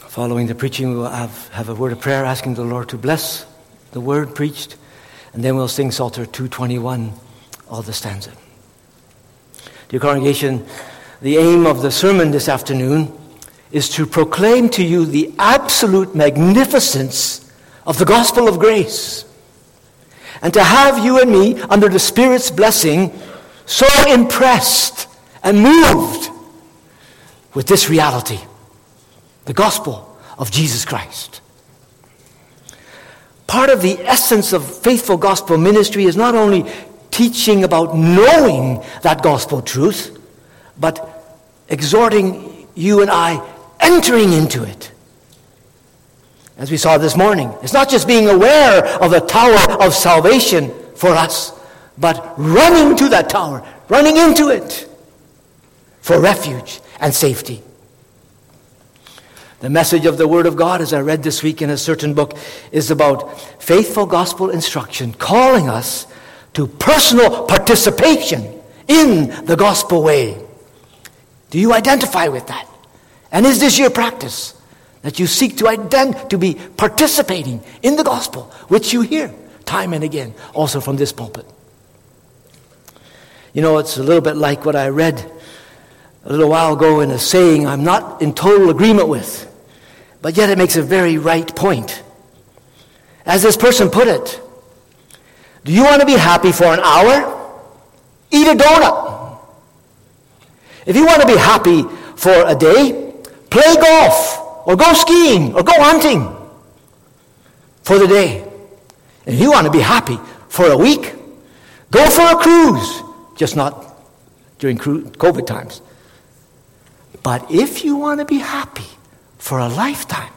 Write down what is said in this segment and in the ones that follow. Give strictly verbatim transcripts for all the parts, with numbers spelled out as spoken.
Following the preaching, we will have, have a word of prayer asking the Lord to bless the word preached, and then we'll sing Psalter two twenty-one, all the stanza. Dear congregation, the aim of the sermon this afternoon is to proclaim to you the absolute magnificence of the gospel of grace, and to have you and me, under the Spirit's blessing, so impressed and moved with this reality, the gospel of Jesus Christ. Part of the essence of faithful gospel ministry is not only teaching about knowing that gospel truth, but exhorting you and I entering into it. As we saw this morning, it's not just being aware of the tower of salvation for us, but running to that tower, running into it for refuge and safety. The message of the Word of God, as I read this week in a certain book, is about faithful gospel instruction, calling us to personal participation in the gospel way. Do you identify with that? And is this your practice? That you seek to ident- to be participating in the gospel, which you hear time and again, also from this pulpit. You know, it's a little bit like what I read a little while ago in a saying I'm not in total agreement with, but yet it makes a very right point. As this person put it, do you want to be happy for an hour? Eat a donut. If you want to be happy for a day, play golf, or go skiing, or go hunting for the day. And if you want to be happy for a week, go for a cruise, just not during COVID times. But if you want to be happy for a lifetime,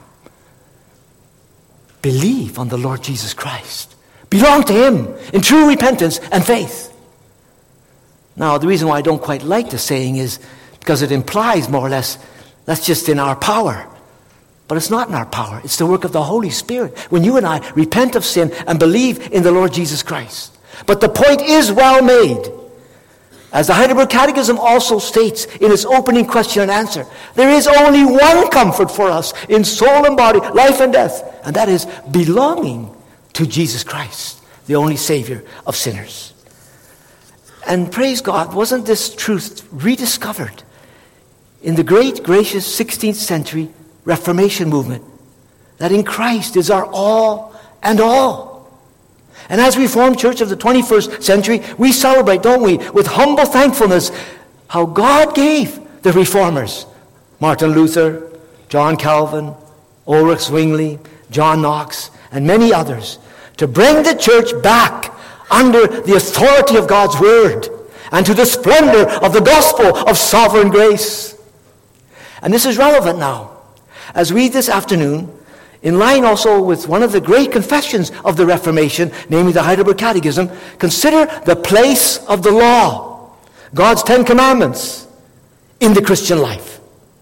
believe on the Lord Jesus Christ. Belong to Him in true repentance and faith. Now, the reason why I don't quite like the saying is because it implies more or less that's just in our power. But it's not in our power. It's the work of the Holy Spirit when you and I repent of sin and believe in the Lord Jesus Christ. But the point is well made. As the Heidelberg Catechism also states in its opening question and answer, there is only one comfort for us in soul and body, life and death, and that is belonging to Jesus Christ, the only Savior of sinners. And praise God, wasn't this truth rediscovered in the great, gracious sixteenth century Reformation movement, that in Christ is our all and all? And as Reformed Church of the twenty-first century, we celebrate, don't we, with humble thankfulness, how God gave the Reformers, Martin Luther, John Calvin, Ulrich Zwingli, John Knox, and many others, to bring the church back under the authority of God's Word and to the splendor of the gospel of sovereign grace. And this is relevant now, as we this afternoon, in line also with one of the great confessions of the Reformation, namely the Heidelberg Catechism, consider the place of the law, God's Ten Commandments, in the Christian life.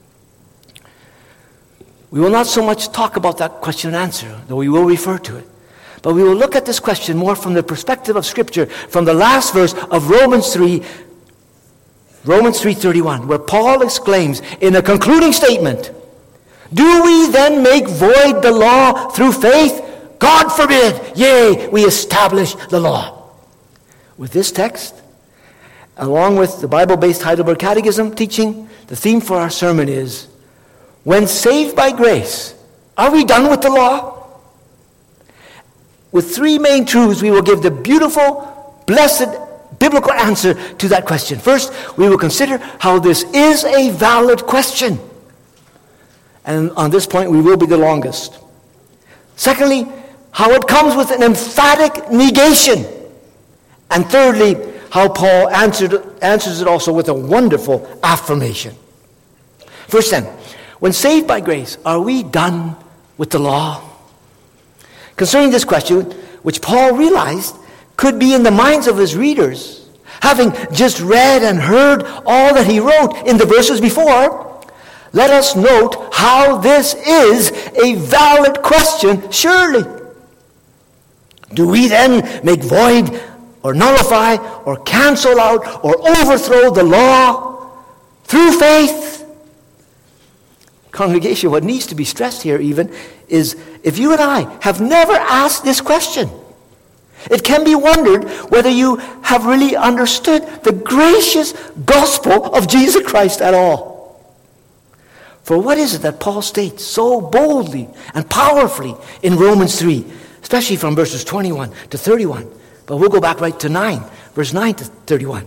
We will not so much talk about that question and answer, though we will refer to it. But we will look at this question more from the perspective of Scripture, from the last verse of Romans three, Romans three thirty-one, where Paul exclaims in a concluding statement, do we then make void the law through faith? God forbid. Yea, we establish the law. With this text, along with the Bible-based Heidelberg Catechism teaching, the theme for our sermon is, when saved by grace, are we done with the law? With three main truths, we will give the beautiful, blessed, biblical answer to that question. First, we will consider how this is a valid question. And on this point, we will be the longest. Secondly, how it comes with an emphatic negation. And thirdly, how Paul answered, answers it also with a wonderful affirmation. First then, when saved by grace, are we done with the law? Concerning this question, which Paul realized could be in the minds of his readers, having just read and heard all that he wrote in the verses before, let us note how this is a valid question, surely. Do we then make void or nullify or cancel out or overthrow the law through faith? congregation, what needs to be stressed here even is if you and I have never asked this question, it can be wondered whether you have really understood the gracious gospel of Jesus Christ at all. For what is it that Paul states so boldly and powerfully in Romans three, especially from verses twenty-one to thirty-one? But we'll go back right to nine, verse nine to thirty-one.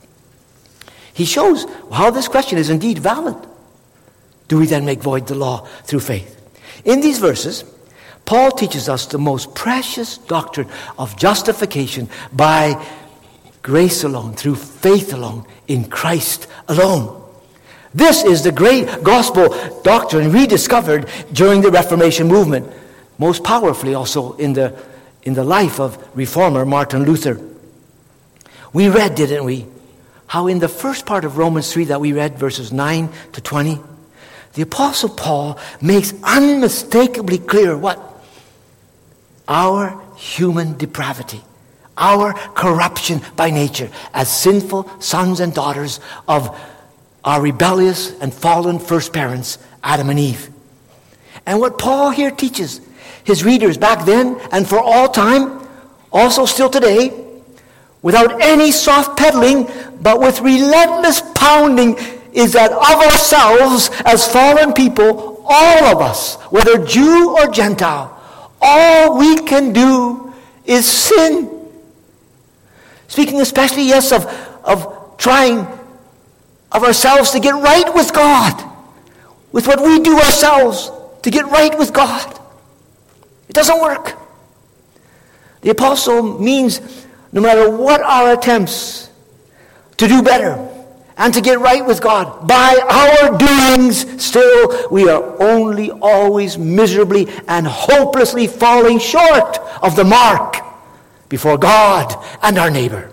He shows how this question is indeed valid. Do we then make void the law through faith? In these verses, Paul teaches us the most precious doctrine of justification by grace alone, through faith alone, in Christ alone. This is the great gospel doctrine rediscovered during the Reformation movement, most powerfully also in the, in the life of reformer Martin Luther. We read, didn't we, how in the first part of Romans three that we read, verses nine to twenty, the Apostle Paul makes unmistakably clear what? Our human depravity, our corruption by nature as sinful sons and daughters of our rebellious and fallen first parents, Adam and Eve. And what Paul here teaches his readers back then and for all time, also still today, without any soft peddling, but with relentless pounding, is that of ourselves as fallen people, all of us, whether Jew or Gentile, all we can do is sin. Speaking especially, yes, of, of trying of ourselves to get right with God, with what we do ourselves to get right with God. It doesn't work. The apostle means no matter what our attempts to do better and to get right with God, by our doings, still we are only always miserably and hopelessly falling short of the mark before God and our neighbor.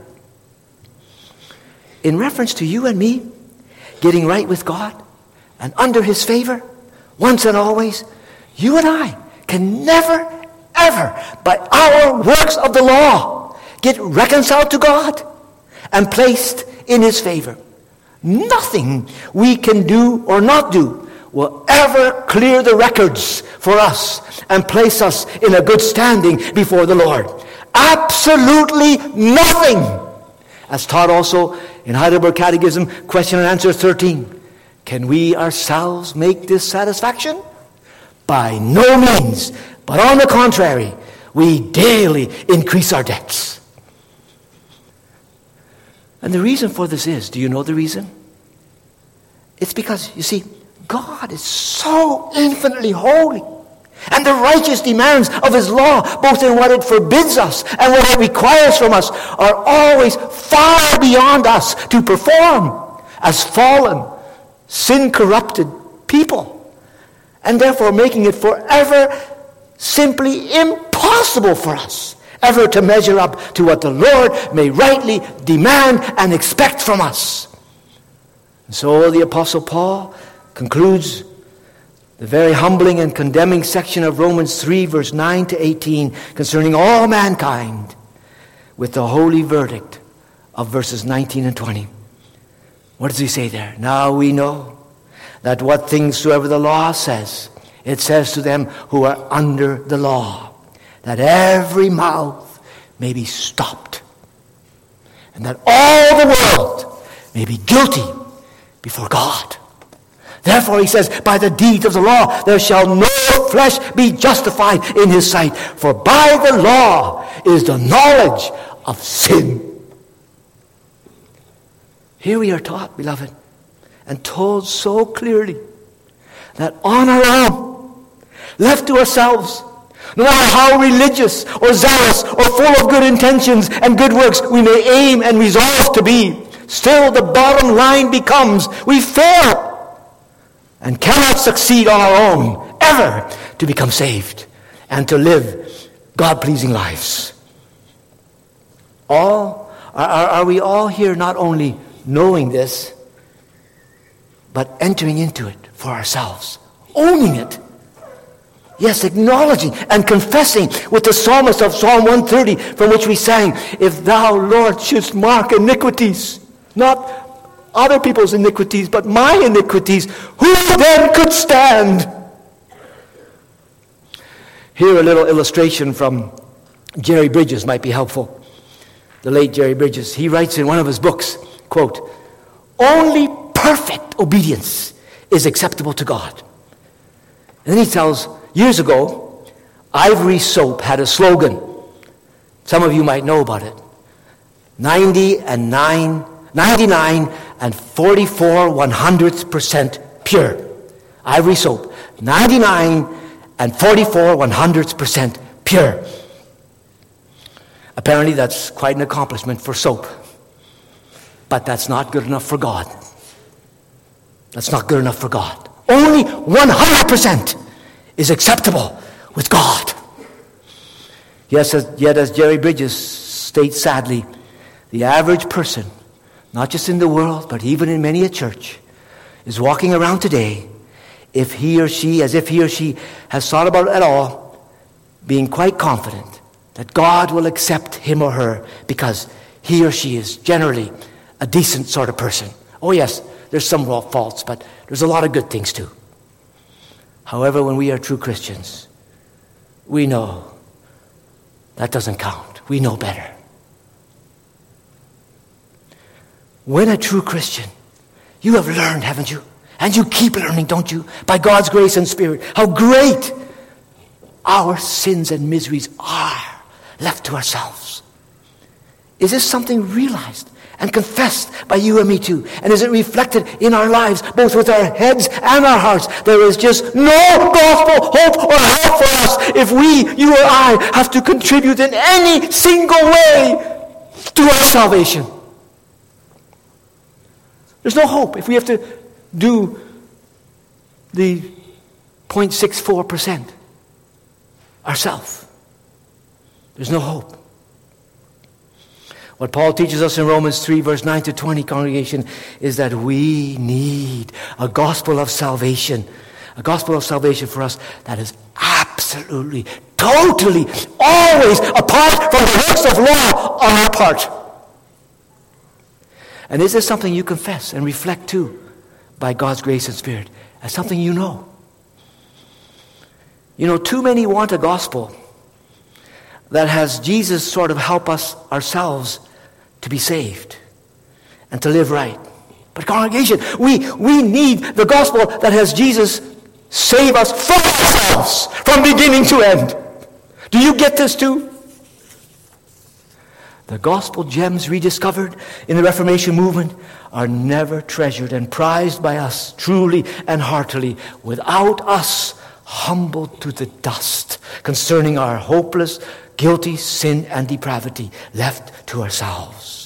In reference to you and me getting right with God and under his favor, once and always, you and I can never, ever, by our works of the law, get reconciled to God and placed in his favor. Nothing we can do or not do will ever clear the records for us and place us in a good standing before the Lord. Absolutely nothing. As taught also in Heidelberg Catechism, question and answer thirteen. Can we ourselves make this satisfaction? By no means, but on the contrary, we daily increase our debts. And the reason for this is, do you know the reason? It's because, you see, God is so infinitely holy. And the righteous demands of his law, both in what it forbids us and what it requires from us, are always far beyond us to perform as fallen, sin-corrupted people. And therefore making it forever simply impossible for us ever to measure up to what the Lord may rightly demand and expect from us. And so the Apostle Paul concludes the very humbling and condemning section of Romans three, verse nine to eighteen, concerning all mankind, with the holy verdict of verses nineteen and twenty. What does he say there? Now we know that what things soever the law says, it says to them who are under the law, that every mouth may be stopped, and that all the world may be guilty before God. Therefore, he says, by the deed of the law, there shall no flesh be justified in his sight. For by the law is the knowledge of sin. Here we are taught, beloved, and told so clearly that on our own, left to ourselves, no matter how religious or zealous or full of good intentions and good works we may aim and resolve to be, still the bottom line becomes we fail and cannot succeed on our own ever to become saved and to live God-pleasing lives. All are, are we all here not only knowing this, but entering into it for ourselves, owning it. Yes, acknowledging and confessing with the psalmist of Psalm one thirty, from which we sang, if thou, Lord, shouldst mark iniquities, not other people's iniquities, but my iniquities, who then could stand? Here a little illustration from Jerry Bridges might be helpful. The late Jerry Bridges, he writes in one of his books, quote, "Only perfect obedience is acceptable to God." And then he tells, years ago, Ivory Soap had a slogan. Some of you might know about it. ninety and nine, ninety-nine and forty-four one hundredths percent pure. Ivory Soap, ninety-nine and forty-four one hundredths percent pure. Apparently that's quite an accomplishment for soap. But that's not good enough for God. That's not good enough for God. Only one hundred percent is acceptable with God. Yes, as, yet as Jerry Bridges states sadly, the average person, not just in the world, but even in many a church, is walking around today, if he or she, as if he or she has thought about it at all, being quite confident that God will accept him or her because he or she is generally a decent sort of person. Oh yes, there's some faults, but there's a lot of good things too. However, when we are true Christians, we know that doesn't count. We know better. When a true Christian, you have learned, haven't you? And you keep learning, don't you? By God's grace and Spirit, how great our sins and miseries are left to ourselves. Is this something realized and confessed by you and me too? And is it reflected in our lives, both with our heads and our hearts? There is just no gospel hope or help for us if we, you or I, have to contribute in any single way to our salvation. There's no hope if we have to do the zero point six four percent ourselves. There's no hope. What Paul teaches us in Romans three, verse nine to twenty, congregation, is that we need a gospel of salvation. A gospel of salvation for us that is absolutely, totally, always apart from the works of law on our part. And is this something you confess and reflect to by God's grace and Spirit as something you know? You know, too many want a gospel that has Jesus sort of help us ourselves to be saved and to live right. But congregation, we, we need the gospel that has Jesus save us from ourselves, from beginning to end. Do you get this too? The gospel gems rediscovered in the Reformation movement are never treasured and prized by us truly and heartily without us humbled to the dust concerning our hopeless, guilty sin and depravity left to ourselves.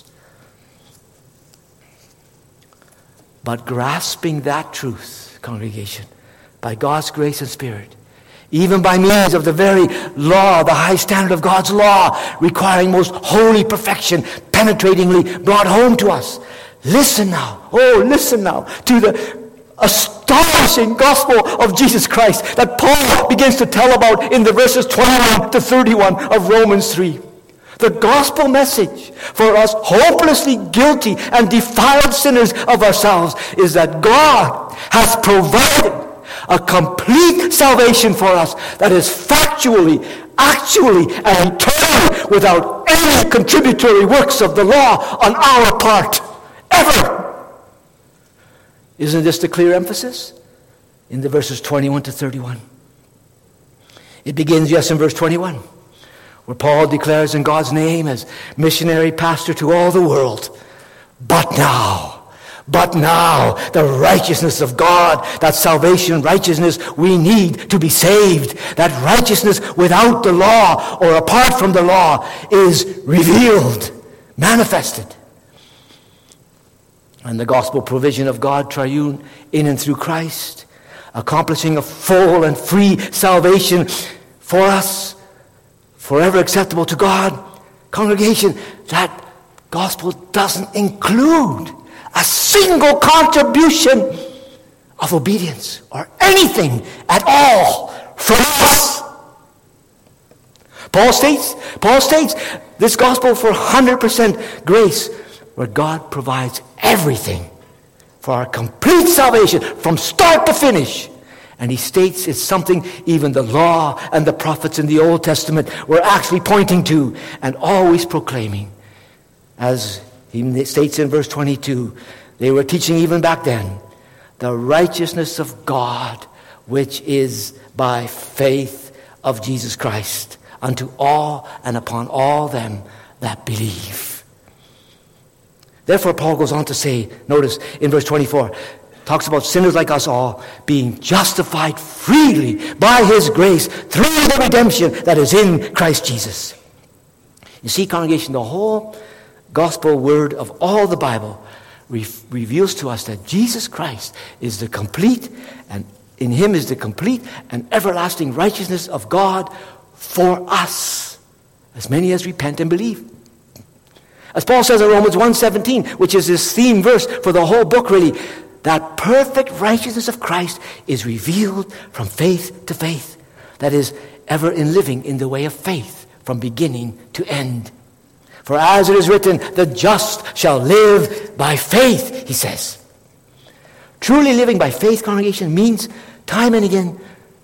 But grasping that truth, congregation, by God's grace and Spirit, even by means of the very law, the high standard of God's law, requiring most holy perfection, penetratingly brought home to us. Listen now, oh, listen now to the astonishing gospel of Jesus Christ that Paul begins to tell about in the verses twenty-one to thirty-one of Romans three. The gospel message for us hopelessly guilty and defiled sinners of ourselves is that God has provided a complete salvation for us that is factually, actually, and eternally without any contributory works of the law on our part, ever. Isn't this the clear emphasis in the verses twenty-one to thirty-one? It begins, yes, in verse twenty-one, where Paul declares in God's name as missionary pastor to all the world, but now, But now, the righteousness of God, that salvation righteousness we need to be saved, that righteousness without the law or apart from the law is revealed, manifested. And the gospel provision of God triune in and through Christ, accomplishing a full and free salvation for us, forever acceptable to God. Congregation, that gospel doesn't include a single contribution of obedience or anything at all from us. Paul states, Paul states this gospel for one hundred percent grace, where God provides everything for our complete salvation from start to finish. And he states it's something even the law and the prophets in the Old Testament were actually pointing to and always proclaiming. As he states in verse twenty-two, they were teaching even back then, the righteousness of God, which is by faith of Jesus Christ, unto all and upon all them that believe. Therefore, Paul goes on to say, notice in verse twenty-four, talks about sinners like us all being justified freely by his grace through the redemption that is in Christ Jesus. You see, congregation, the whole gospel word of all the Bible re- reveals to us that Jesus Christ is the complete, and in him is the complete and everlasting righteousness of God for us, as many as repent and believe. As Paul says in Romans one seventeen, which is his theme verse for the whole book really, that perfect righteousness of Christ is revealed from faith to faith. That is, ever in living in the way of faith from beginning to end. For as it is written, the just shall live by faith, he says. Truly living by faith, congregation, means time and again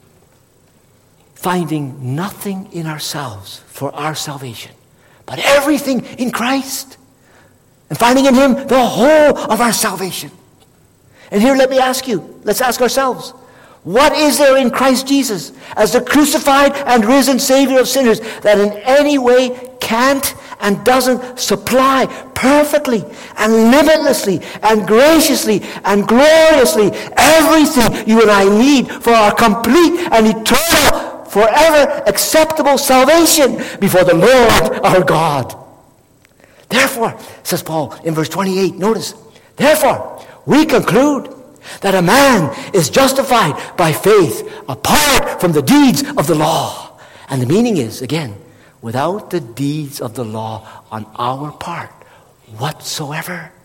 finding nothing in ourselves for our salvation, but everything in Christ, and finding in him the whole of our salvation. And here let me ask you, let's ask ourselves, what is there in Christ Jesus as the crucified and risen Savior of sinners that in any way can't and doesn't supply perfectly and limitlessly and graciously and gloriously everything you and I need for our complete and eternal, forever acceptable salvation before the Lord our God? Therefore, says Paul in verse twenty-eight, notice, therefore, we conclude that a man is justified by faith apart from the deeds of the law. And the meaning is, again, without the deeds of the law on our part whatsoever.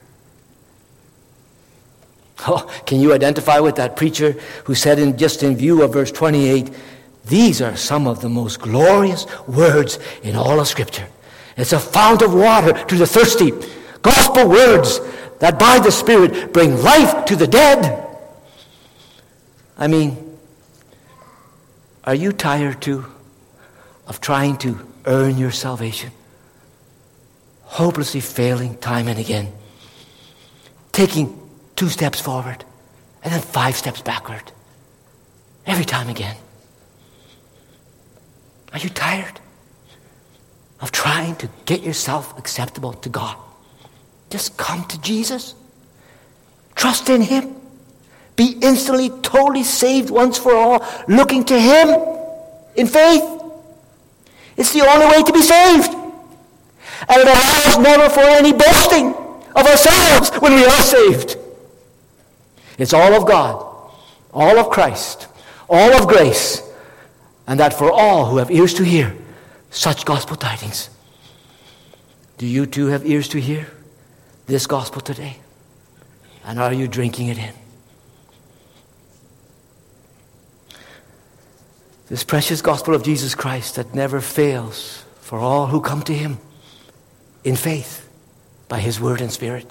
Oh, can you identify with that preacher who said in just in view of verse twenty-eight, these are some of the most glorious words in all of Scripture. It's a fount of water to the thirsty. Gospel words that by the Spirit bring life to the dead. I mean, are you tired too of trying to earn your salvation? Hopelessly failing time and again. Taking two steps forward and then five steps backward. Every time again. Are you tired of trying to get yourself acceptable to God? Just come to Jesus. Trust in him. Be instantly, totally saved once for all, looking to him in faith. It's the only way to be saved. And it allows never for any boasting of ourselves when we are saved. It's all of God, all of Christ, all of grace, and that for all who have ears to hear such gospel tidings. Do you too have ears to hear this gospel today? And are you drinking it in? This precious gospel of Jesus Christ that never fails for all who come to him in faith by his word and Spirit.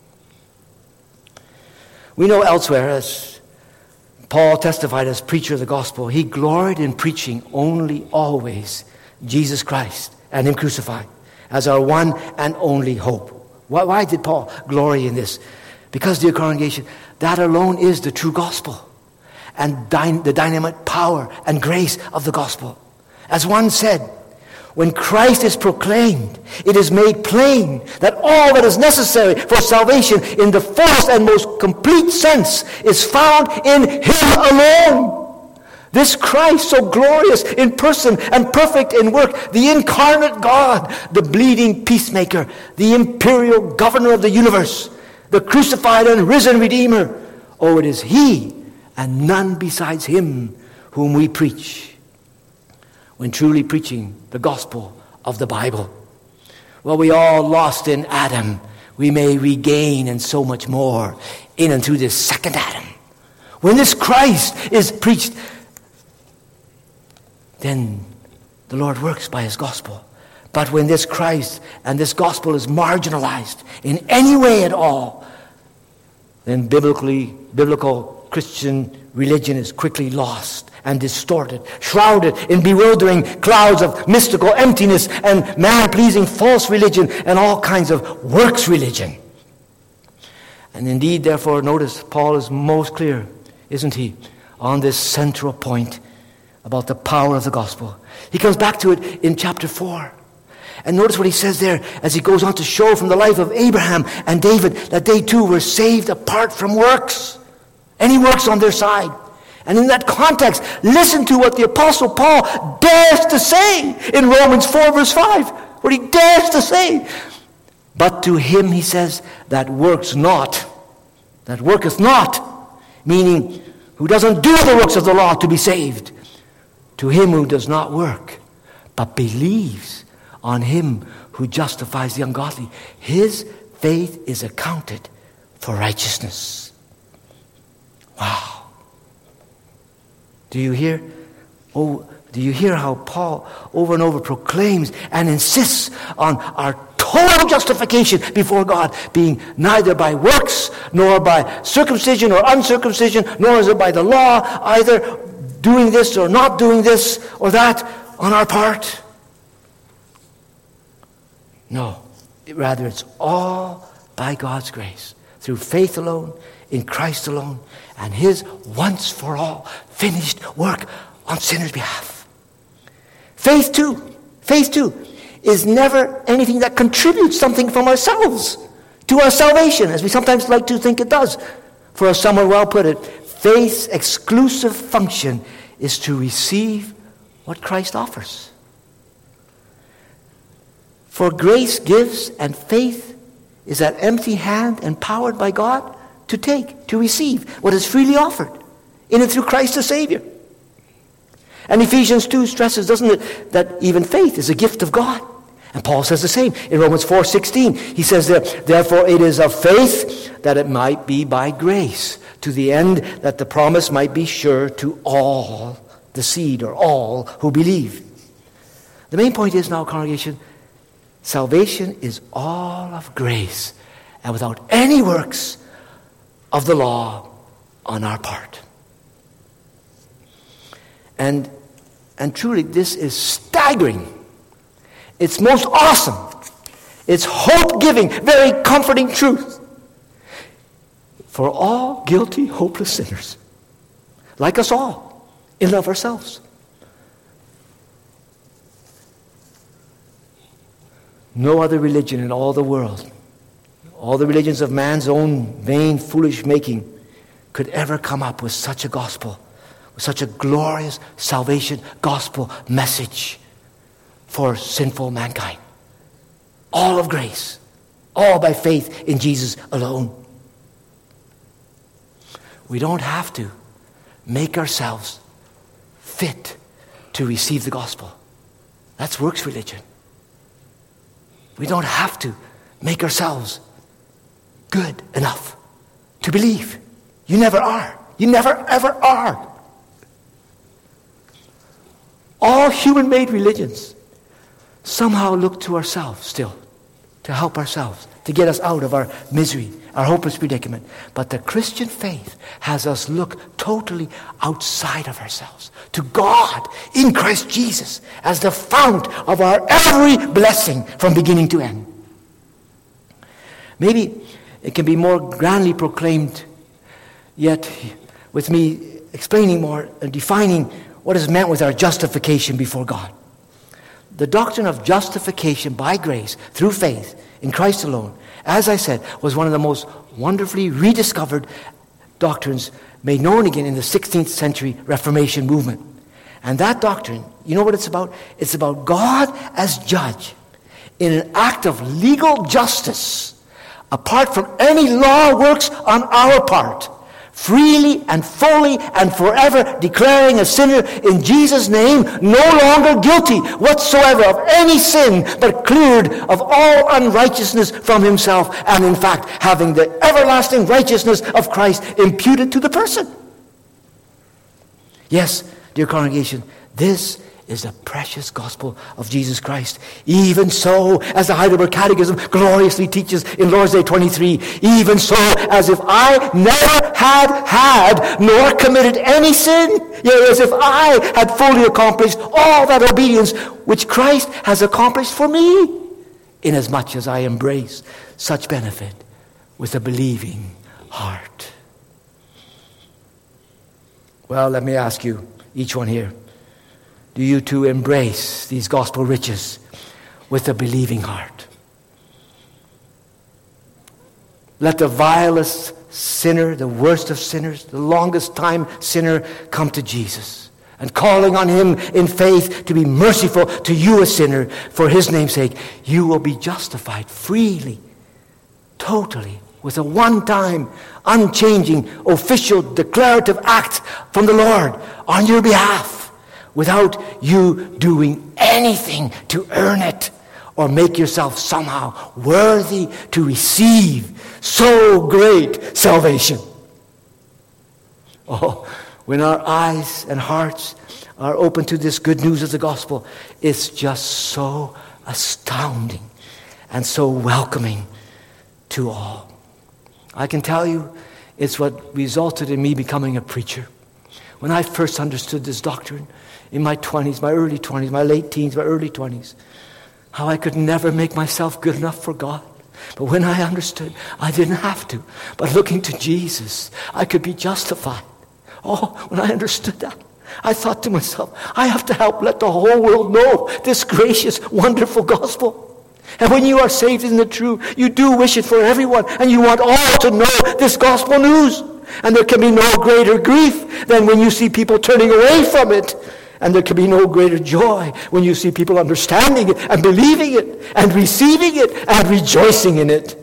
We know elsewhere, as Paul testified as preacher of the gospel, he gloried in preaching only always Jesus Christ and him crucified as our one and only hope. Why, why did Paul glory in this? Because, dear congregation, that alone is the true gospel and dy- the dynamite power and grace of the gospel. As one said, when Christ is proclaimed, it is made plain that all that is necessary for salvation in the fullest and most complete sense is found in him alone. This Christ, so glorious in person and perfect in work, the incarnate God, the bleeding peacemaker, the imperial governor of the universe, the crucified and risen Redeemer. Oh, it is he and none besides him whom we preach when truly preaching the gospel of the Bible. Well, we all lost in Adam. We may regain and so much more in and through this second Adam. When this Christ is preached, then the Lord works by his gospel. But when this Christ and this gospel is marginalized in any way at all, then biblically, biblical Christian religion is quickly lost and distorted, shrouded in bewildering clouds of mystical emptiness and man-pleasing false religion and all kinds of works religion. And indeed, therefore, notice Paul is most clear, isn't he, on this central point about the power of the gospel. He comes back to it in chapter four. And notice what he says there as he goes on to show from the life of Abraham and David that they too were saved apart from works. Any works on their side. And in that context, listen to what the Apostle Paul dares to say in Romans four verse five. What he dares to say. But to him, he says, that works not, that worketh not, meaning who doesn't do the works of the law to be saved. To him who does not work, but believes on him who justifies the ungodly, his faith is accounted for righteousness. Wow. Do you hear? Oh, do you hear how Paul over and over proclaims and insists on our total justification before God being neither by works, nor by circumcision or uncircumcision, nor is it by the law, either doing this or not doing this or that on our part? No. Rather, it's all by God's grace, through faith alone, in Christ alone, and his once-for-all finished work on sinners' behalf. Faith, too, faith, too, is never anything that contributes something from ourselves to our salvation, as we sometimes like to think it does. For as someone well put it, faith's exclusive function is to receive what Christ offers. For grace gives, and faith is that empty hand empowered by God to take, to receive what is freely offered in and through Christ the Savior. And Ephesians two stresses, doesn't it, that even faith is a gift of God. And Paul says the same in Romans four sixteen. He says there, therefore it is of faith that it might be by grace, to the end that the promise might be sure to all the seed, or all who believe. The main point is now, congregation, salvation is all of grace and without any works of the law on our part. And, and truly, this is staggering. It's most awesome. It's hope-giving, very comforting truth for all guilty, hopeless sinners, like us all, in and of ourselves. No other religion in all the world, all the religions of man's own vain, foolish making, could ever come up with such a gospel, with such a glorious salvation gospel message for sinful mankind. All of grace, all by faith in Jesus alone. We don't have to make ourselves fit to receive the gospel. That's works religion. We don't have to make ourselves good enough to believe. You never are. You never, ever are. All human-made religions somehow look to ourselves still, to help ourselves, to get us out of our misery, our hopeless predicament. But the Christian faith has us look totally outside of ourselves, to God in Christ Jesus as the fount of our every blessing from beginning to end. Maybe it can be more grandly proclaimed, yet with me explaining more and defining what is meant with our justification before God. The doctrine of justification by grace through faith in Christ alone, as I said, was one of the most wonderfully rediscovered doctrines made known again in the sixteenth century Reformation movement. And that doctrine, you know what it's about? It's about God as judge in an act of legal justice, apart from any law works on our part, freely and fully and forever declaring a sinner in Jesus' name no longer guilty whatsoever of any sin, but cleared of all unrighteousness from himself, and in fact having the everlasting righteousness of Christ imputed to the person. Yes, dear congregation, this is the precious gospel of Jesus Christ. Even so, as the Heidelberg Catechism gloriously teaches in Lord's Day twenty-three, even so, as if I never had had nor committed any sin, yea, as if I had fully accomplished all that obedience which Christ has accomplished for me, inasmuch as I embrace such benefit with a believing heart. Well, let me ask you, each one here, do you too embrace these gospel riches with a believing heart? Let the vilest sinner, the worst of sinners, the longest time sinner come to Jesus, and calling on him in faith to be merciful to you, a sinner, for his name's sake, you will be justified freely, totally, with a one-time, unchanging, official, declarative act from the Lord on your behalf, without you doing anything to earn it or make yourself somehow worthy to receive so great salvation. Oh, when our eyes and hearts are open to this good news of the gospel, it's just so astounding and so welcoming to all. I can tell you, it's what resulted in me becoming a preacher. When I first understood this doctrine in my twenties, my early twenties, my late teens, my early twenties, how I could never make myself good enough for God. But when I understood, I didn't have to. But looking to Jesus, I could be justified. Oh, when I understood that, I thought to myself, I have to help let the whole world know this gracious, wonderful gospel. And when you are saved in the truth, you do wish it for everyone, and you want all to know this gospel news. And there can be no greater grief than when you see people turning away from it. And there can be no greater joy when you see people understanding it and believing it and receiving it and rejoicing in it.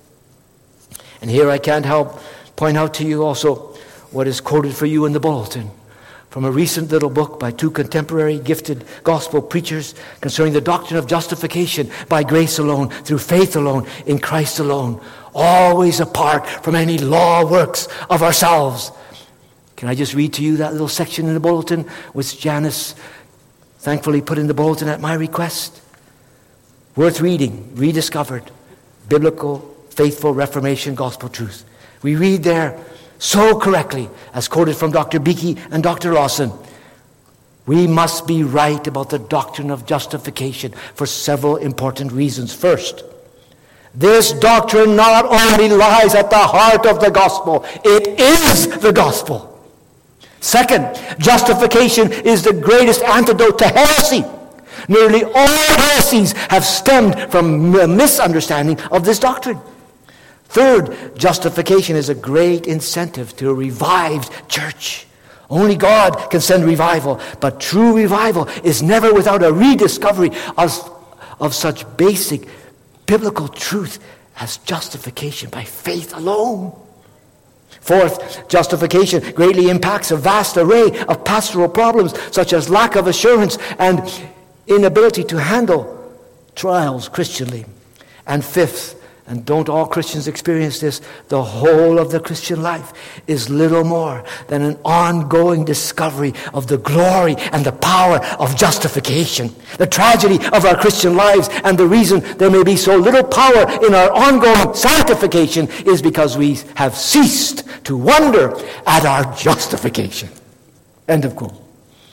And here I can't help point out to you also what is quoted for you in the bulletin from a recent little book by two contemporary gifted gospel preachers concerning the doctrine of justification by grace alone, through faith alone, in Christ alone, always apart from any law works of ourselves. Can I just read to you that little section in the bulletin, which Janice thankfully put in the bulletin at my request? Worth reading, rediscovered, biblical, faithful Reformation gospel truth. We read there so correctly, as quoted from Doctor Beakey and Doctor Lawson, we must be right about the doctrine of justification for several important reasons. First, this doctrine not only lies at the heart of the gospel, it is the gospel. Second, justification is the greatest antidote to heresy. Nearly all heresies have stemmed from a misunderstanding of this doctrine. Third, justification is a great incentive to a revived church. Only God can send revival, but true revival is never without a rediscovery of, of such basic biblical truth as justification by faith alone. Fourth, justification greatly impacts a vast array of pastoral problems, such as lack of assurance and inability to handle trials Christianly. And fifth, and don't all Christians experience this, the whole of the Christian life is little more than an ongoing discovery of the glory and the power of justification. The tragedy of our Christian lives and the reason there may be so little power in our ongoing sanctification is because we have ceased to wonder at our justification. End of quote.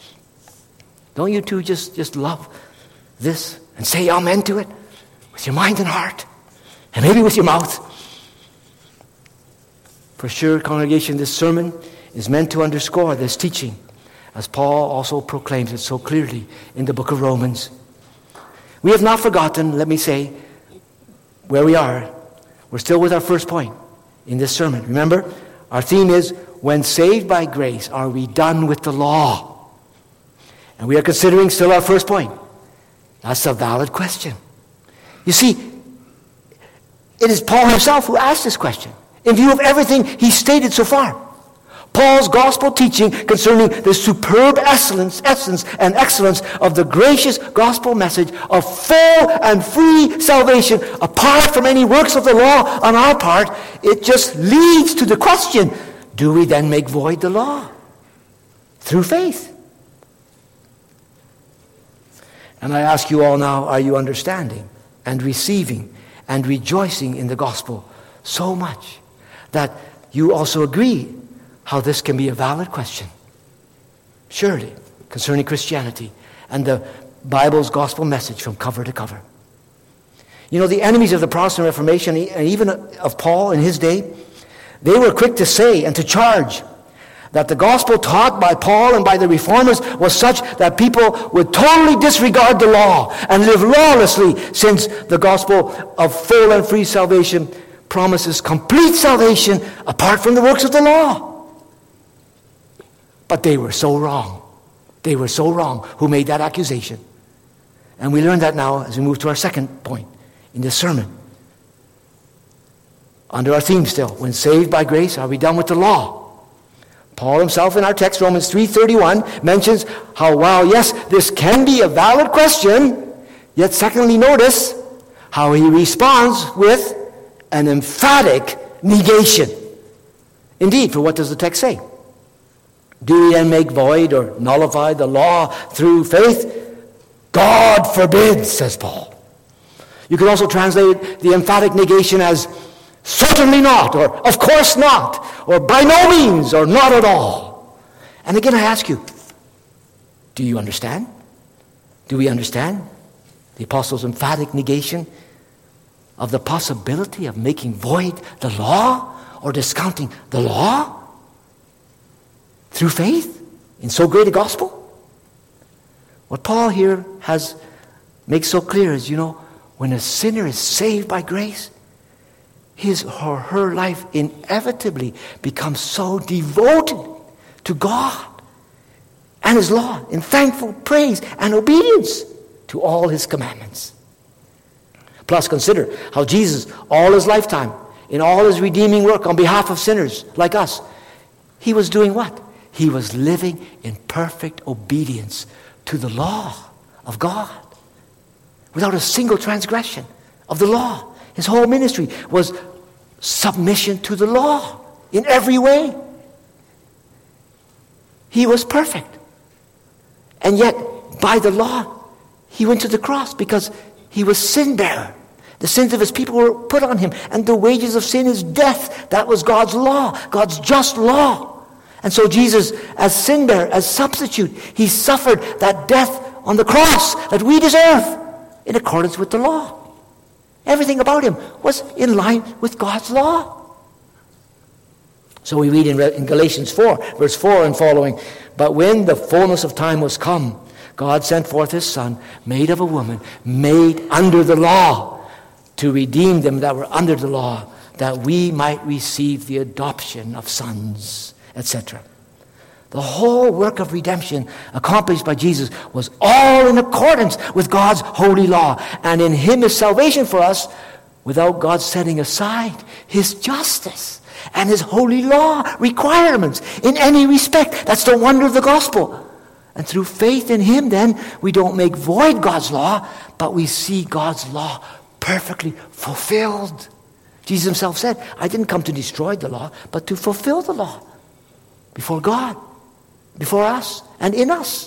Don't you two just, just love this and say amen to it with your mind and heart? And maybe with your mouth. For sure, congregation, this sermon is meant to underscore this teaching, as Paul also proclaims it so clearly in the book of Romans. We have not forgotten, let me say, where we are. We're still with our first point in this sermon. Remember, our theme is, when saved by grace, are we done with the law? And we are considering still our first point. That's a valid question. You see, it is Paul himself who asked this question, in view of everything he stated so far. Paul's gospel teaching concerning the superb excellence, essence and excellence of the gracious gospel message of full and free salvation apart from any works of the law on our part, it just leads to the question, do we then make void the law? Through faith. And I ask you all now, are you understanding and receiving and rejoicing in the gospel so much that you also agree how this can be a valid question? Surely, concerning Christianity and the Bible's gospel message from cover to cover. You know, the enemies of the Protestant Reformation, and even of Paul in his day, they were quick to say and to charge that the gospel taught by Paul and by the reformers was such that people would totally disregard the law and live lawlessly, since the gospel of full and free salvation promises complete salvation apart from the works of the law. But they were so wrong. They were so wrong who made that accusation. And we learn that now as we move to our second point in this sermon. Under our theme still, when saved by grace, are we done with the law? Paul himself in our text, Romans three thirty-one, mentions how, while yes, this can be a valid question, yet secondly, notice how he responds with an emphatic negation. Indeed, for what does the text say? Do we then make void or nullify the law through faith? God forbid, says Paul. You can also translate the emphatic negation as certainly not, or of course not, or by no means, or not at all. And again I ask you, do you understand? Do we understand the apostle's emphatic negation of the possibility of making void the law or discounting the law through faith in so great a gospel? What Paul here has makes so clear is, you know, when a sinner is saved by grace, his or her life inevitably becomes so devoted to God and his law in thankful praise and obedience to all his commandments. Plus, consider how Jesus, all his lifetime, in all his redeeming work on behalf of sinners like us, he was doing what? He was living in perfect obedience to the law of God, without a single transgression of the law. His whole ministry was submission to the law in every way. He was perfect. And yet, by the law, he went to the cross because he was sin bearer. The sins of his people were put on him, and the wages of sin is death. That was God's law, God's just law. And so Jesus, as sin bearer, as substitute, he suffered that death on the cross that we deserve in accordance with the law. Everything about him was in line with God's law. So we read in, in Galatians four, verse four and following, but when the fullness of time was come, God sent forth his Son, made of a woman, made under the law, to redeem them that were under the law, that we might receive the adoption of sons, et cetera. The whole work of redemption accomplished by Jesus was all in accordance with God's holy law. And in him is salvation for us, without God setting aside his justice and his holy law requirements in any respect. That's the wonder of the gospel. And through faith in him, then, we don't make void God's law, but we see God's law perfectly fulfilled. Jesus himself said, I didn't come to destroy the law, but to fulfill the law before God, before us, and in us.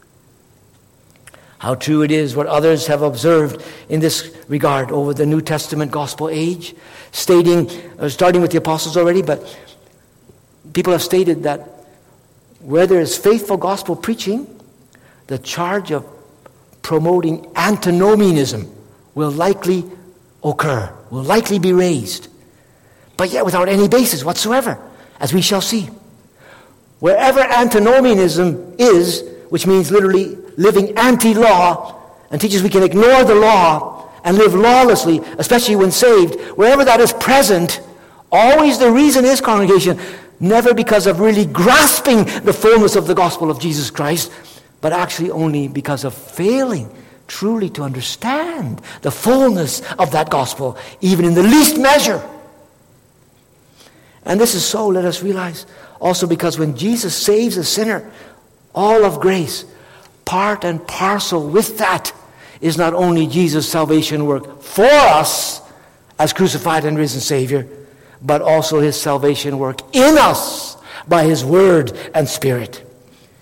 How true it is what others have observed in this regard over the New Testament gospel age, stating, uh, starting with the apostles already, but people have stated that where there is faithful gospel preaching, the charge of promoting antinomianism will likely occur, will likely be raised, but yet without any basis whatsoever, as we shall see. Wherever antinomianism is, which means literally living anti-law, and teaches we can ignore the law and live lawlessly, especially when saved, wherever that is present, always the reason is, congregation, never because of really grasping the fullness of the gospel of Jesus Christ, but actually only because of failing truly to understand the fullness of that gospel, even in the least measure. And this is so, let us realize, also because when Jesus saves a sinner, all of grace, part and parcel with that is not only Jesus' salvation work for us as crucified and risen Savior, but also his salvation work in us by his word and spirit.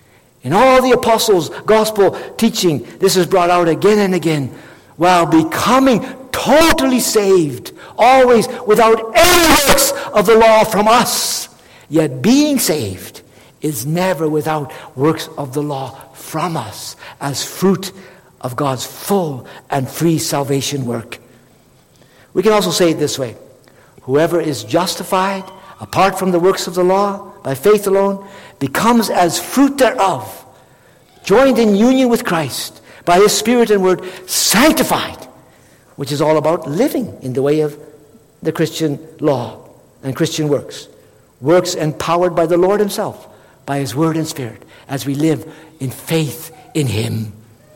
In all the apostles' gospel teaching, this is brought out again and again, while becoming totally saved, always without any works of the law from us. Yet being saved is never without works of the law from us as fruit of God's full and free salvation work. We can also say it this way. Whoever is justified apart from the works of the law by faith alone becomes as fruit thereof, joined in union with Christ by his Spirit and word, sanctified, which is all about living in the way of the Christian law and Christian works. Works empowered by the Lord himself, by his word and Spirit, as we live in faith in him.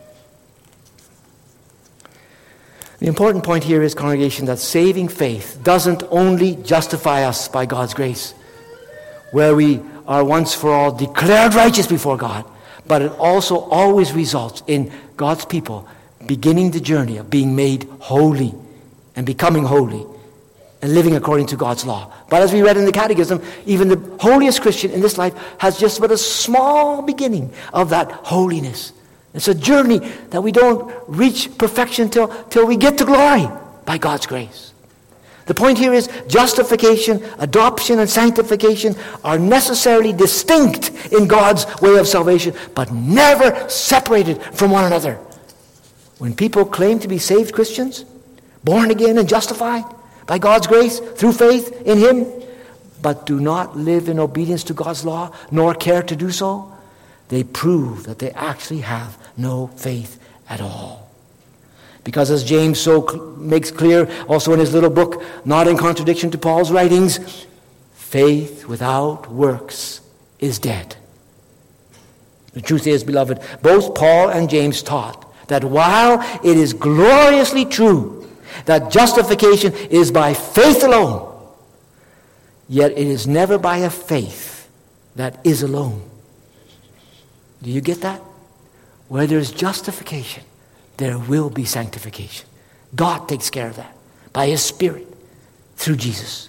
The important point here is, congregation, that saving faith doesn't only justify us by God's grace, where we are once for all declared righteous before God, but it also always results in God's people beginning the journey of being made holy and becoming holy and living according to God's law. But as we read in the Catechism, even the holiest Christian in this life has just but a small beginning of that holiness. It's a journey that we don't reach perfection till, till we get to glory by God's grace. The point here is justification, adoption, and sanctification are necessarily distinct in God's way of salvation, but never separated from one another. When people claim to be saved Christians, born again and justified by God's grace through faith in him, but do not live in obedience to God's law, nor care to do so, they prove that they actually have no faith at all. Because as James so cl- makes clear also in his little book, not in contradiction to Paul's writings, faith without works is dead. The truth is, beloved, both Paul and James taught that while it is gloriously true that justification is by faith alone, yet it is never by a faith that is alone. Do you get that? Where there is justification, there will be sanctification. God takes care of that by his Spirit through Jesus.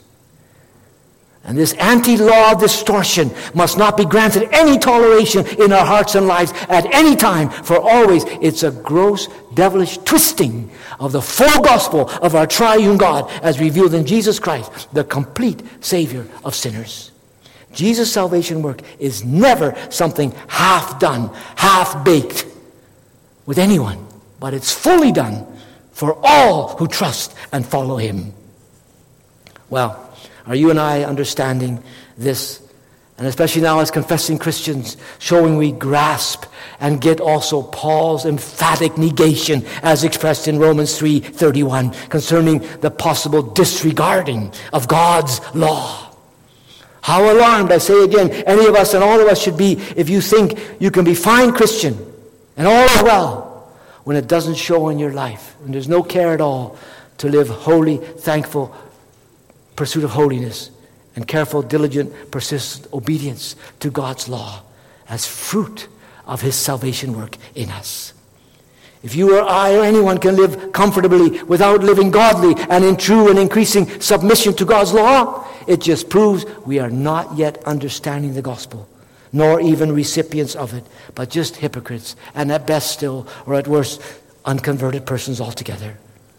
And this anti-law distortion must not be granted any toleration in our hearts and lives at any time, for always it's a gross, devilish twisting of the full gospel of our triune God as revealed in Jesus Christ, the complete Savior of sinners. Jesus' salvation work is never something half done, half baked with anyone, but it's fully done for all who trust and follow him. Well, are you and I understanding this? And especially now as confessing Christians, showing we grasp and get also Paul's emphatic negation as expressed in Romans three thirty-one concerning the possible disregarding of God's law. How alarmed, I say again, any of us and all of us should be if you think you can be fine Christian and all is well when it doesn't show in your life, when there's no care at all to live holy, thankful pursuit of holiness and careful, diligent, persistent obedience to God's law as fruit of his salvation work in us. If you or I or anyone can live comfortably without living godly and in true and increasing submission to God's law, it just proves we are not yet understanding the gospel, nor even recipients of it, but just hypocrites, and at best still, or at worst, unconverted persons altogether.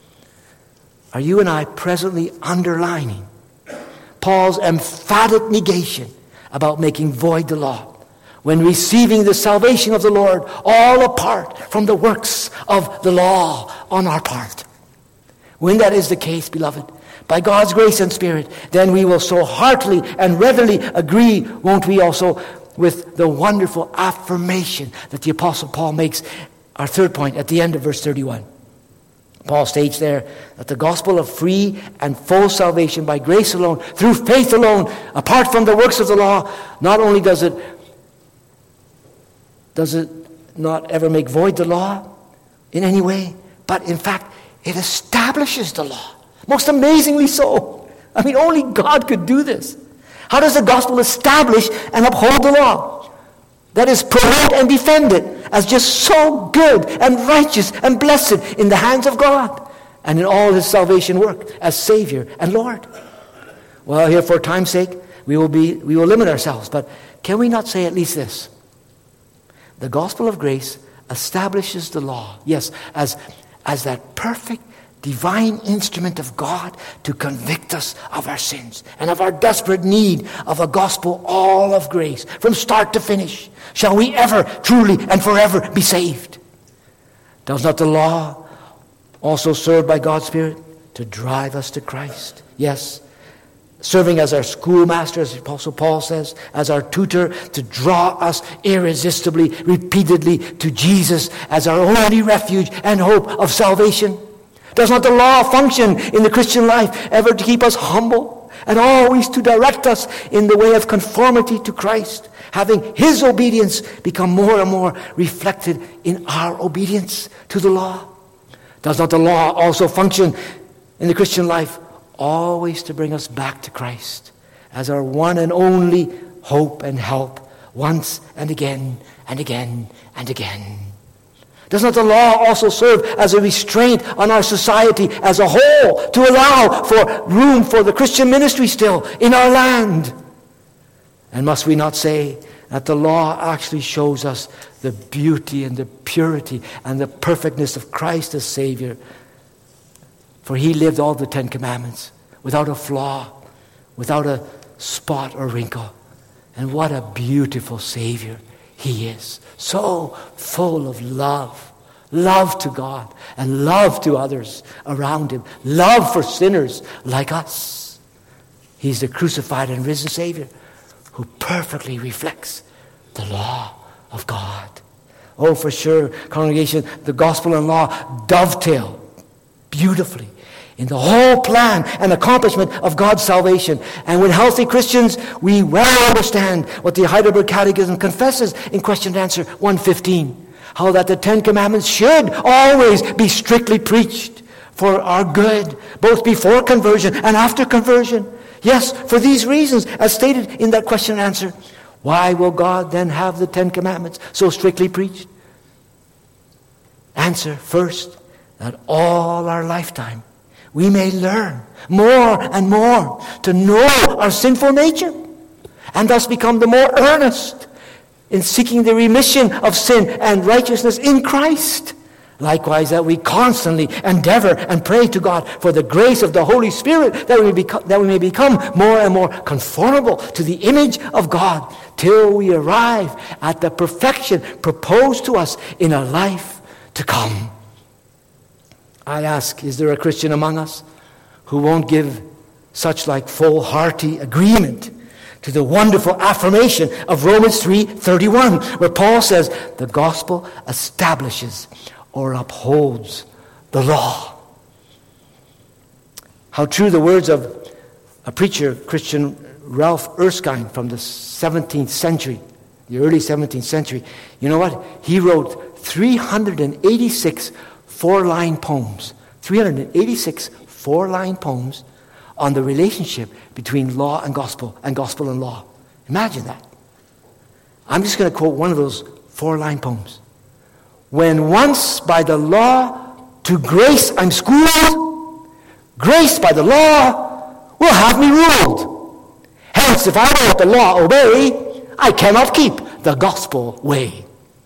Are you and I presently underlining Paul's emphatic negation about making void the law when receiving the salvation of the Lord all apart from the works of the law on our part? When that is the case, beloved, by God's grace and Spirit, then we will so heartily and readily agree, won't we also, with the wonderful affirmation that the Apostle Paul makes, our third point, at the end of verse thirty-one. Paul states there that the gospel of free and full salvation by grace alone, through faith alone, apart from the works of the law, not only does it does it not ever make void the law in any way, but in fact, it establishes the law. Most amazingly so. I mean, only God could do this. How does the gospel establish and uphold the law? That is, promote and defend it as just so good and righteous and blessed in the hands of God and in all his salvation work as Savior and Lord. Well, here for time's sake, we will be we will limit ourselves, but can we not say at least this? the gospel of grace establishes the law. Yes, as, as that perfect divine instrument of God to convict us of our sins and of our desperate need of a gospel all of grace from start to finish. Shall we ever truly and forever be saved? Does not the law also serve by God's Spirit to drive us to Christ? Yes, serving as our schoolmaster, as Apostle Paul says, as our tutor, to draw us irresistibly, repeatedly to Jesus as our only refuge and hope of salvation. Does not the law function in the Christian life ever to keep us humble and always to direct us in the way of conformity to Christ, having His obedience become more and more reflected in our obedience to the law? Does not the law also function in the Christian life always to bring us back to Christ as our one and only hope and help once and again and again and again? Does not the law also serve as a restraint on our society as a whole to allow for room for the Christian ministry still in our land? And must we not say that the law actually shows us the beauty and the purity and the perfectness of Christ as Savior? For He lived all the Ten Commandments without a flaw, without a spot or wrinkle. And what a beautiful Savior He is. So full of love. Love to God and love to others around Him. Love for sinners like us. He's the crucified and risen Savior who perfectly reflects the law of God. Oh, for sure, congregation, the gospel and law dovetail beautifully in the whole plan and accomplishment of God's salvation. And when healthy Christians, we well understand what the Heidelberg Catechism confesses in question and answer one fifteen, how that the Ten Commandments should always be strictly preached for our good, both before conversion and after conversion. Yes, for these reasons, as stated in that question and answer. Why will God then have the Ten Commandments so strictly preached? Answer, first, that all our lifetime we may learn more and more to know our sinful nature and thus become the more earnest in seeking the remission of sin and righteousness in Christ. Likewise, that we constantly endeavor and pray to God for the grace of the Holy Spirit that we, beco- that we may become more and more conformable to the image of God till we arrive at the perfection proposed to us in a life to come. I ask, is there a Christian among us who won't give such like full-hearty agreement to the wonderful affirmation of Romans three thirty-one, where Paul says, the gospel establishes or upholds the law? How true the words of a preacher, Christian Ralph Erskine from the seventeenth century, the early seventeenth century. You know what? He wrote three hundred eighty-six four-line poems, three hundred eighty-six four-line poems on the relationship between law and gospel, and gospel and law. Imagine that. I'm just going to quote one of those four-line poems. When once by the law to grace I'm schooled, grace by the law will have me ruled. Hence, if I won't the law obey, I cannot keep the gospel way.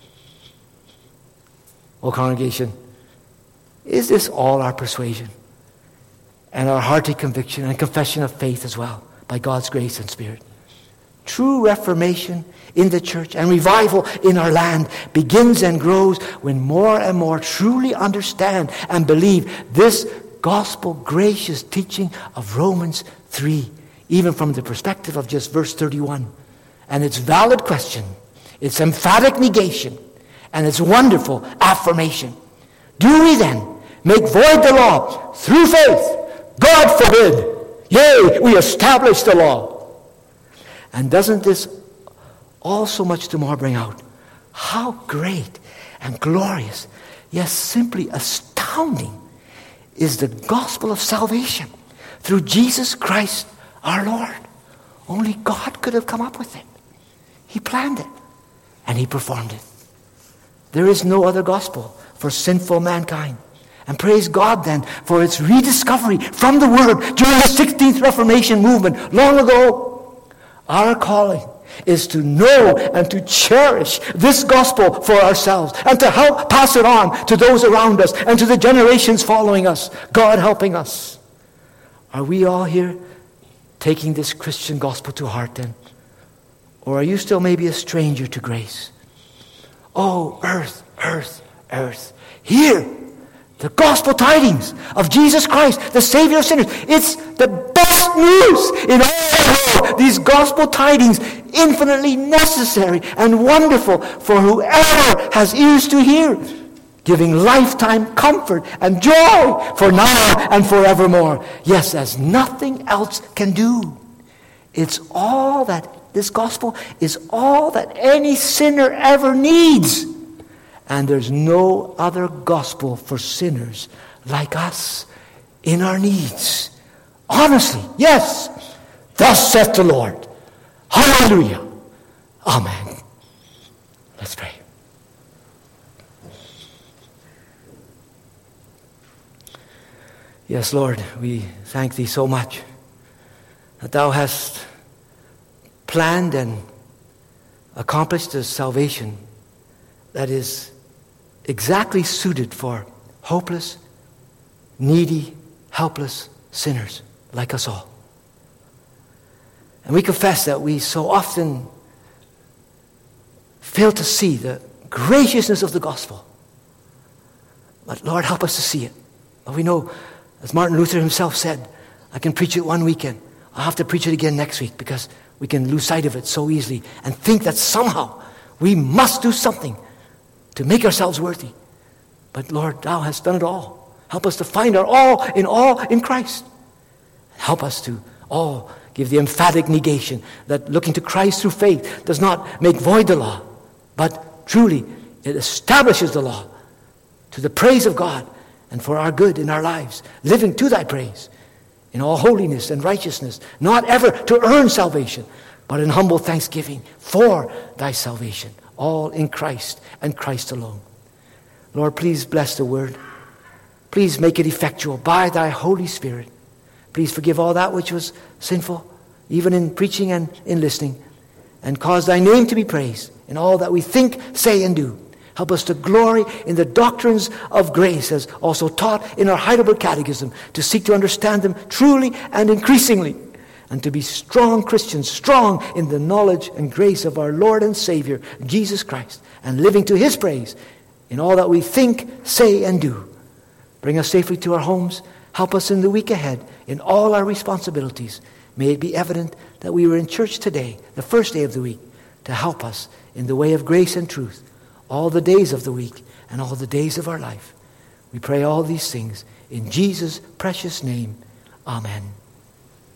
O congregation, is this all our persuasion and our hearty conviction and confession of faith as well, by God's grace and Spirit? True reformation in the church and revival in our land begins and grows when more and more truly understand and believe this gospel gracious teaching of Romans three, even from the perspective of just verse thirty-one, and its valid question, its emphatic negation, and its wonderful affirmation. Do we then make void the law through faith? God forbid. Yea, we establish the law. And doesn't this all so much the more bring out how great and glorious, yes, simply astounding, is the gospel of salvation through Jesus Christ our Lord? Only God could have come up with it. He planned it, and He performed it. There is no other gospel for sinful mankind. And praise God then for its rediscovery from the Word during the sixteenth Reformation movement long ago. Our calling is to know and to cherish this gospel for ourselves and to help pass it on to those around us and to the generations following us, God helping us. Are we all here taking this Christian gospel to heart then? Or are you still maybe a stranger to grace? Oh, earth, earth, earth. Hear the gospel tidings of Jesus Christ, the Savior of sinners. It's the best news in all the world. These gospel tidings, infinitely necessary and wonderful for whoever has ears to hear, giving lifetime comfort and joy for now and forevermore. Yes, as nothing else can do. It's all that, this gospel is all that any sinner ever needs. And there's no other gospel for sinners like us in our needs. Honestly, yes. Thus saith the Lord. Hallelujah. Amen. Let's pray. Yes, Lord, we thank Thee so much that Thou hast planned and accomplished a salvation that is exactly suited for hopeless, needy, helpless sinners like us all. And we confess that we so often fail to see the graciousness of the gospel. But Lord, help us to see it. But we know, as Martin Luther himself said, I can preach it one weekend. I'll have to preach it again next week because we can lose sight of it so easily and think that somehow we must do something to make ourselves worthy. But Lord, Thou hast done it all. Help us to find our all in all in Christ. Help us to all give the emphatic negation that looking to Christ through faith does not make void the law, but truly it establishes the law to the praise of God and for our good in our lives, living to Thy praise in all holiness and righteousness, not ever to earn salvation, but in humble thanksgiving for Thy salvation. All in Christ and Christ alone. Lord, please bless the word. Please make it effectual by Thy Holy Spirit. Please forgive all that which was sinful, even in preaching and in listening, and cause Thy name to be praised in all that we think, say, and do. Help us to glory in the doctrines of grace as also taught in our Heidelberg Catechism, to seek to understand them truly and increasingly, and to be strong Christians, strong in the knowledge and grace of our Lord and Savior, Jesus Christ, and living to His praise in all that we think, say, and do. Bring us safely to our homes. Help us in the week ahead in all our responsibilities. May it be evident that we were in church today, the first day of the week, to help us in the way of grace and truth, all the days of the week and all the days of our life. We pray all these things in Jesus' precious name. Amen.